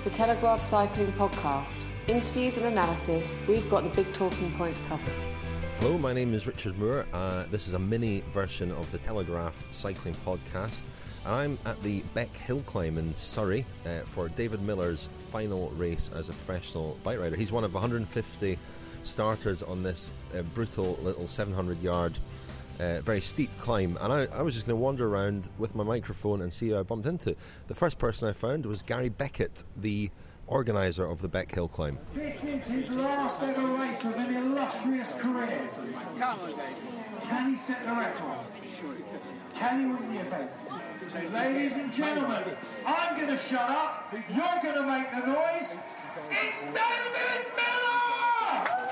the Telegraph Cycling Podcast. Interviews and analysis, we've got the big talking points covered. Hello, my name is Richard Moore. This is a mini version of the Telegraph Cycling Podcast. I'm at the Beck Hill Climb in Surrey for David Miller's final race as a professional bike rider. He's one of 150 starters on this brutal little 700-yard, very steep climb. And I was just going to wander around with my microphone and see who I bumped into. The first person I found was Gary Beckett, the organiser of the Beck Hill Climb. This is his last ever race of an illustrious career. Can he set the record? Can he win the event? Ladies and gentlemen, I'm going to shut up, you're going to make the noise. It's David Miller!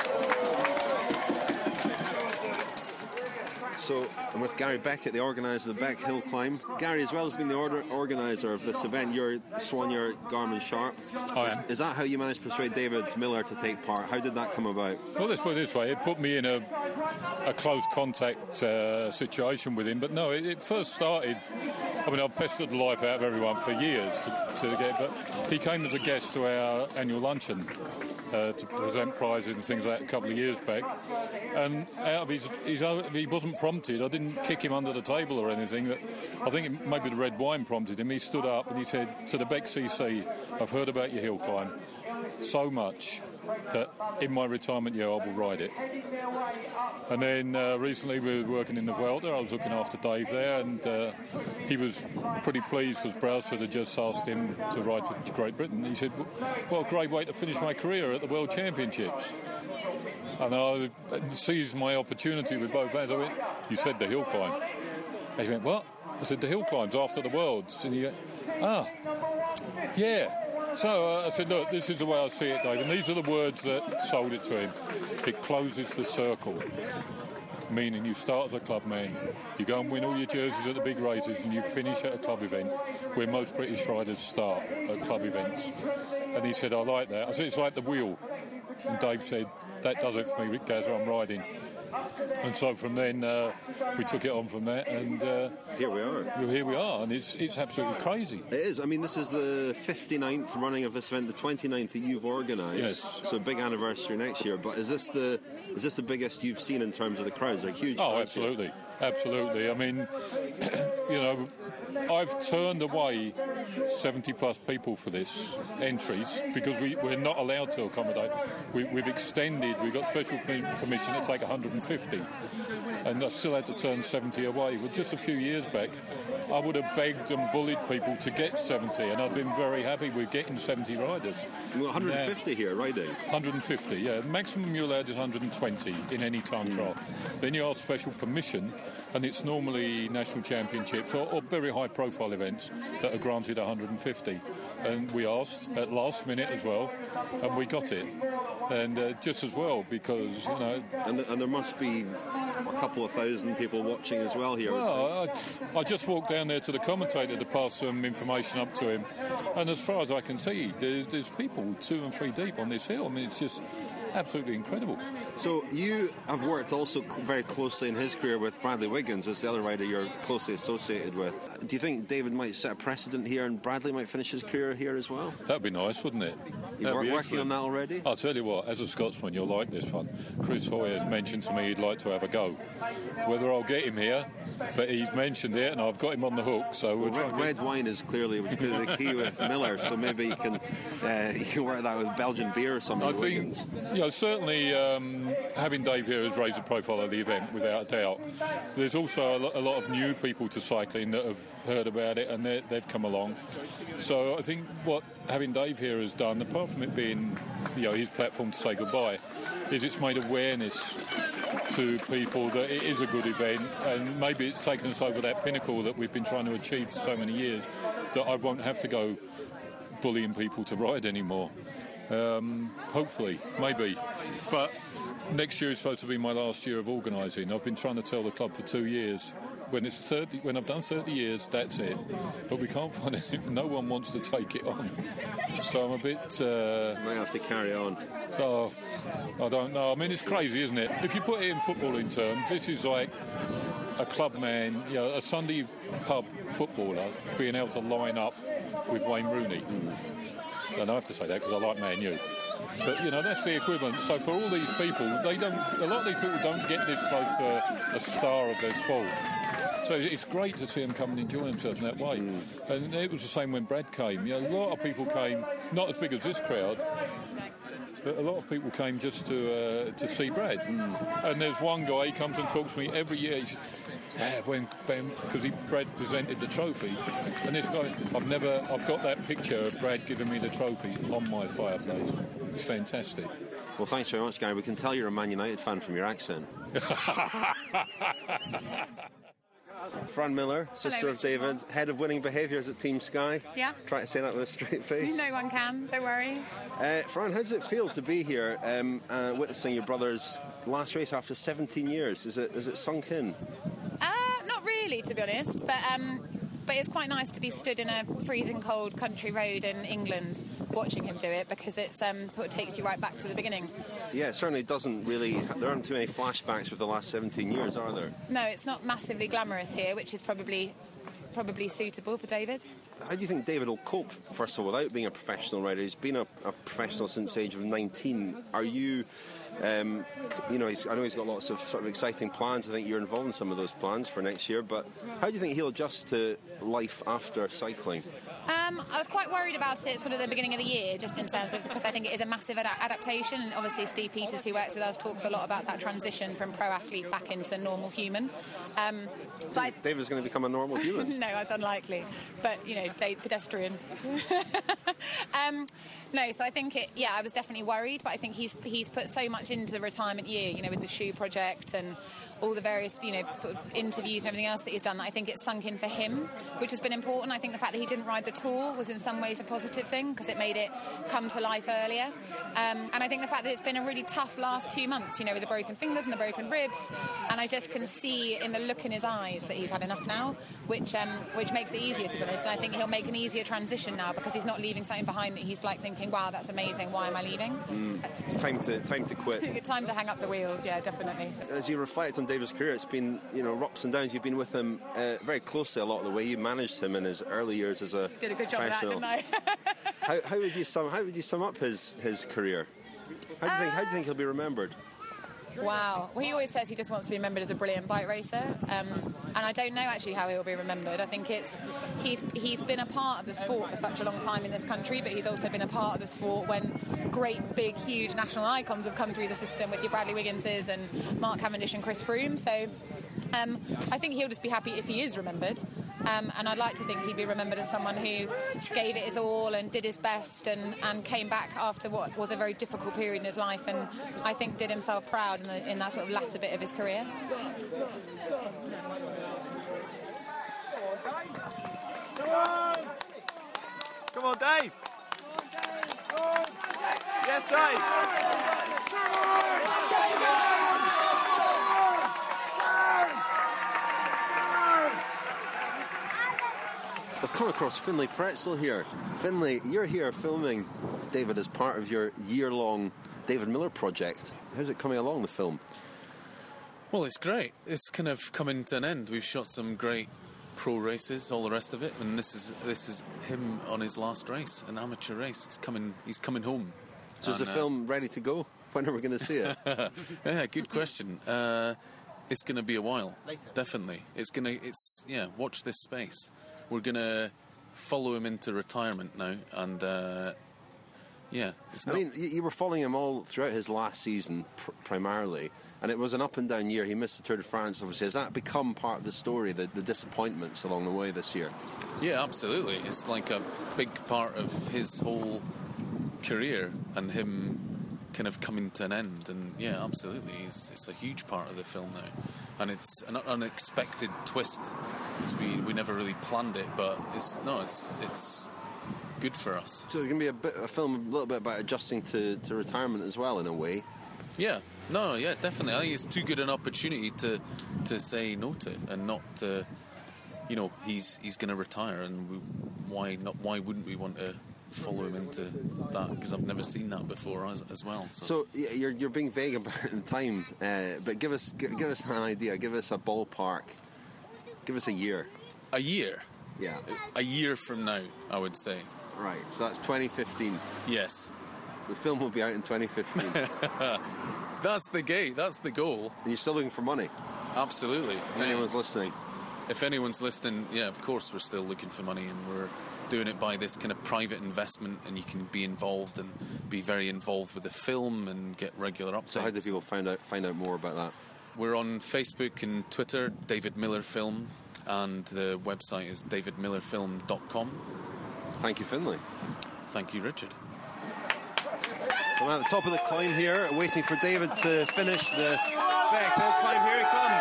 So I'm with Gary Beckett, the organiser of the Beck Hill Climb. Gary, as well as being the organiser of this event, you're Sonia Garmin Sharp. I am. Is that how you managed to persuade David Miller to take part? How did that come about? Well, let's put it this way. It put me in a close contact situation with him. But no, it first started... I mean, I've pestered the life out of everyone for years to get... But he came as a guest to our annual luncheon to present prizes and things like that a couple of years back. And out of his own... He wasn't prompted. I didn't kick him under the table or anything. But I think maybe the red wine prompted him. He stood up and he said, to the Beck CC, I've heard about your hill climb so much that in my retirement year I will ride it. And then recently we were working in the Vuelta. I was looking after Dave there, and he was pretty pleased because Brailsford had just asked him to ride for Great Britain. He said, well, great way to finish my career at the World Championships. And I seized my opportunity with both hands. I went, you said the hill climb. And he went, what? I said, the hill climb's after the Worlds. And he went, yeah. So I said, look, this is the way I see it, Dave. And these are the words that sold it to him. It closes the circle. Meaning you start as a club man, you go and win all your jerseys at the big races, and you finish at a club event where most British riders start at club events. And he said, I like that. I said, it's like the wheel. And Dave said, that does it for me, Rick Gazza, I'm riding. And so from then we took it on from that, and here we are. Here we are, and it's absolutely crazy. It is. I mean, this is the 59th running of this event, the 29th that you've organised. Yes. So big anniversary next year. But is this the biggest you've seen in terms of the crowds? Like huge. Oh, absolutely, absolutely. I mean, you know, I've turned away 70 plus people for this entries because we're not allowed to accommodate. We've extended. We've got special permission to take 150, and I still had to turn 70 away. Well, just a few years back, I would have begged and bullied people to get 70, and I've been very happy with getting 70 riders. Well, 150 here, riding. 150, yeah. The maximum you're allowed is 120 in any time trial. Then you ask special permission, and it's normally national championships or very high-profile events that are granted 150. And we asked at last minute as well, and we got it. And just as well, because, you know... And there must be a couple of thousand people watching as well here. Well, I just walked down there to the commentator to pass some information up to him, and as far as I can see, there's people 2 and 3 deep on this hill. I mean, it's just absolutely incredible. So you have worked also very closely in his career with Bradley Wiggins as the other rider you're closely associated with. Do you think David might set a precedent here and Bradley might finish his career here as well? That'd be nice, wouldn't it? You're working on that already? I'll tell you what, as a Scotsman, you'll like this one. Chris Hoy has mentioned to me he'd like to have a go. Whether I'll get him here, but he's mentioned it and I've got him on the hook. So red wine is clearly the key with Miller, so maybe you can work that with Belgian beer or something. I think, you know, certainly having Dave here has raised the profile of the event without a doubt. There's also a lot of new people to cycling that have heard about it and they've come along. So I think what having Dave here has done, apart from it being, you know, his platform to say goodbye, is it's made awareness to people that it is a good event, and maybe it's taken us over that pinnacle that we've been trying to achieve for so many years that I won't have to go bullying people to ride anymore. Hopefully, maybe. But next year is supposed to be my last year of organising. I've been trying to tell the club for 2 years. When I've done 30 years, that's it. But we can't find it. No one wants to take it on. So I'm a bit... might have to carry on. So, I don't know. I mean, it's crazy, isn't it? If you put it in footballing terms, this is like a club man, you know, a Sunday pub footballer being able to line up with Wayne Rooney. And I have to say that because I like Man U. But, you know, that's the equivalent. So for all these people, a lot of these people don't get this close to a star of their sport. So it's great to see them come and enjoy themselves in that way. And it was the same when Brad came. You know, a lot of people came, not as big as this crowd, but a lot of people came just to see Brad. And there's one guy, he comes and talks to me every year. Because Brad presented the trophy, and this guy, I've got that picture of Brad giving me the trophy on my fireplace. It's fantastic. Well, thanks very much, Gary. We can tell you're a Man United fan from your accent. Fran Miller, sister of David, head of winning behaviours at Team Sky. Yeah. Try to say that with a straight face. No one can, don't worry. Fran, how does it feel to be here witnessing your brother's last race after 17 years? Is it sunk in? Not really, to be honest, but it's quite nice to be stood in a freezing cold country road in England watching him do it, because it sort of takes you right back to the beginning. Yeah, it certainly doesn't really. There aren't too many flashbacks with the last 17 years, are there? No, it's not massively glamorous here, which is probably suitable for David. How do you think David will cope, first of all, without being a professional rider? He's been a professional since the age of 19. Are you, I know he's got lots of sort of exciting plans. I think you're involved in some of those plans for next year. But how do you think he'll adjust to life after cycling? I was quite worried about it sort of the beginning of the year, just in terms of, because I think it is a massive adaptation, and obviously Steve Peters, who works with us, talks a lot about that transition from pro athlete back into normal human. David's going to become a normal human? No, that's unlikely, but you know, pedestrian. No, so I think I was definitely worried, but I think he's put so much into the retirement year, you know, with the shoe project and all the various, you know, sort of interviews and everything else that he's done, that I think it's sunk in for him, which has been important. I think the fact that he didn't ride the Tour was in some ways a positive thing, because it made it come to life earlier. And I think the fact that it's been a really tough last 2 months, you know, with the broken fingers and the broken ribs, and I just can see in the look in his eyes that he's had enough now, which makes it easier, to be honest. And I think he'll make an easier transition now, because he's not leaving something behind that he's like thinking, wow, that's amazing, why am I leaving? It's time to quit. Time to hang up the wheels, yeah, definitely. As you reflect on David's career, it's been, you know, ups and downs. You've been with him very closely a lot of the way. You managed him in his early years as a did a good job of that, didn't I? How would you sum up his career? How do you think he'll be remembered? Wow. Well, he always says he just wants to be remembered as a brilliant bike racer, and I don't know actually how he'll be remembered. I think he's been a part of the sport for such a long time in this country, but he's also been a part of the sport when great, big, huge national icons have come through the system, with your Bradley Wigginses and Mark Cavendish and Chris Froome. So I think he'll just be happy if he is remembered. And I'd like to think he'd be remembered as someone who gave it his all and did his best and came back after what was a very difficult period in his life, and I think did himself proud in that sort of latter bit of his career. Come on, Dave! Yes, Dave! I've come across Finlay Pretzel here. Finlay, you're here filming David as part of your year-long David Miller project. How's it coming along, the film? Well, it's great. It's kind of coming to an end. We've shot some great pro races, all the rest of it, and this is him on his last race, an amateur race. He's coming home. So is the film ready to go? When are we going to see it? Yeah, good question. It's going to be a while, definitely. Watch this space. We're going to follow him into retirement now, and you were following him all throughout his last season, primarily, and it was an up and down year. He missed the Tour de France, obviously. Has that become part of the story, the disappointments along the way this year? Yeah, absolutely. It's like a big part of his whole career, and him kind of coming to an end, and yeah, absolutely, it's a huge part of the film now, and it's an unexpected twist. We never really planned it, but it's good for us. So there's going to be a film a little bit about adjusting to retirement as well, in a way. Yeah, definitely. I think it's too good an opportunity to say no to, and not to, you know, he's going to retire, and why wouldn't we want to follow him into that, because I've never seen that before as well. So you're being vague about the time, but give us an idea. Give us a ballpark. Give us a year. A year? Yeah. A year from now, I would say. Right, so that's 2015. Yes. The film will be out in 2015. That's the goal. And you're still looking for money? Absolutely. If anyone's listening. If anyone's listening, yeah, of course we're still looking for money, and we're doing it by this kind of private investment, and you can be involved and be very involved with the film and get regular updates. So how do people find out more about that? We're on Facebook and Twitter, David Miller Film, and the website is davidmillerfilm.com. Thank you, Finlay. Thank you, Richard. So I'm at the top of the climb here, waiting for David to finish the Beck Hill climb. Here he comes.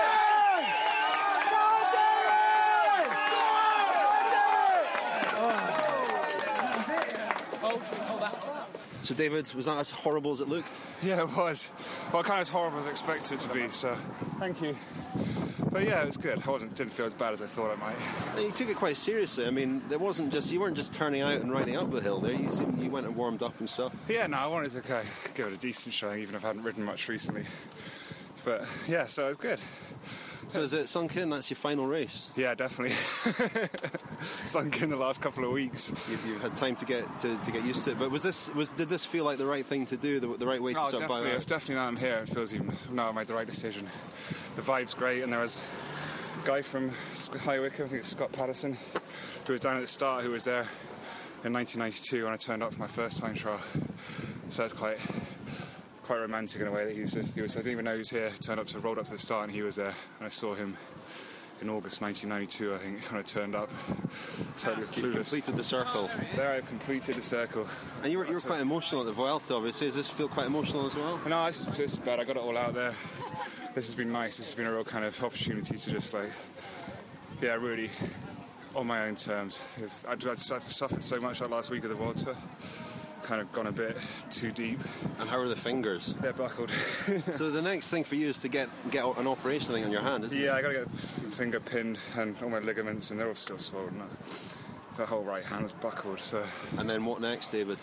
So David, was that as horrible as it looked? Yeah, it was. Well, kind of as horrible as I expected it to be, so thank you. But yeah, it was good. Didn't feel as bad as I thought I might. You took it quite seriously. I mean, you weren't just turning out and riding up the hill there. You went and warmed up and stuff. Yeah, no, I wanted to give it a decent showing, even if I hadn't ridden much recently. But yeah, so it was good. So is it sunk in? That's your final race? Yeah, definitely. Sunk in the last couple of weeks. You've had time to get used to it. But did this feel like the right thing to do? The right way to sort of buy that? Definitely. Now I'm here, it feels now I made the right decision. The vibe's great, and there was a guy from High Wycombe, I think it's Scott Patterson, who was down at the start, who was there in 1992 when I turned up for my first time trial. So it's quite romantic in a way that he was. I didn't even know he was here. Rolled up to the start, and he was there. And I saw him in August 1992, I think, when I turned up. Totally clueless. You completed the circle. There, I completed the circle. And you were quite emotional at the Vuelta, obviously. Does this feel quite emotional as well? No, it's just bad. I got it all out there. This has been nice. This has been a real kind of opportunity to just really, on my own terms. I suffered so much that last week of the Vuelta. Kind of gone a bit too deep. And how are the fingers? They're buckled. So the next thing for you is to get an operation thing on your hand, isn't it? Yeah, I got to get the finger pinned and all my ligaments, and they're all still swollen. The whole right hand's buckled. So. And then what next, David?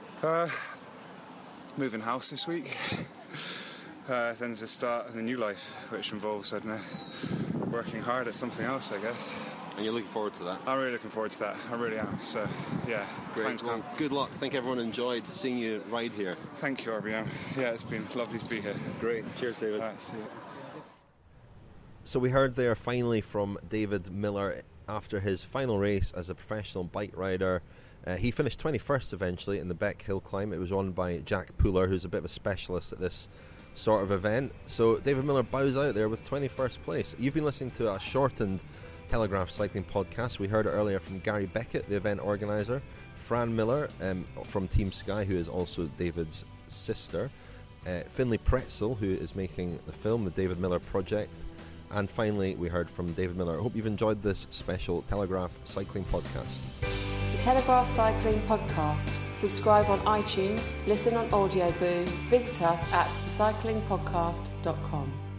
Moving house this week. Then there's the start of the new life, which involves, I don't know, working hard at something else, I guess. And you're looking forward to that? I'm really looking forward to that. I really am. So, yeah. Great. Well, good luck. I think everyone enjoyed seeing you ride here. Thank you, RBM. Yeah, it's been lovely to be here. Great. Cheers, David. All right, see you. So we heard there finally from David Miller after his final race as a professional bike rider. He finished 21st eventually in the Beck Hill climb. It was run by Jack Pooler, who's a bit of a specialist at this sort of event. So David Miller bows out there with 21st place. You've been listening to a shortened Telegraph cycling podcast. We heard it earlier from Gary Beckett, the event organizer, Fran Miller from Team Sky, who is also David's sister, Finlay Pretzel, who is making the film, the David Miller Project, and finally we heard from David Miller. I hope you've enjoyed this special Telegraph cycling podcast. The Telegraph Cycling Podcast. Subscribe on iTunes, listen on Audioboo, visit us at thecyclingpodcast.com.